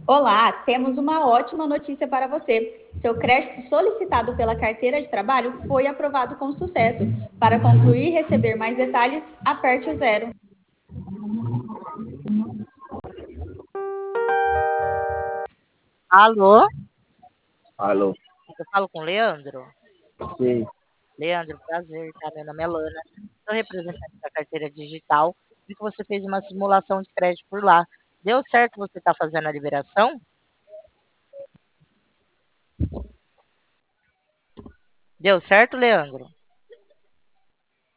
Olá, temos uma ótima notícia para você. Seu crédito solicitado pela carteira de trabalho foi aprovado com sucesso. Para concluir e receber mais detalhes, aperte o zero. Alô? Alô, Eu falo com o Leandro? sim, Leandro, prazer, tá? Meu nome é Lana, sou representante da carteira digital. Vi que você fez uma simulação de crédito por lá. Deu certo você estar fazendo a liberação? Deu certo, Leandro?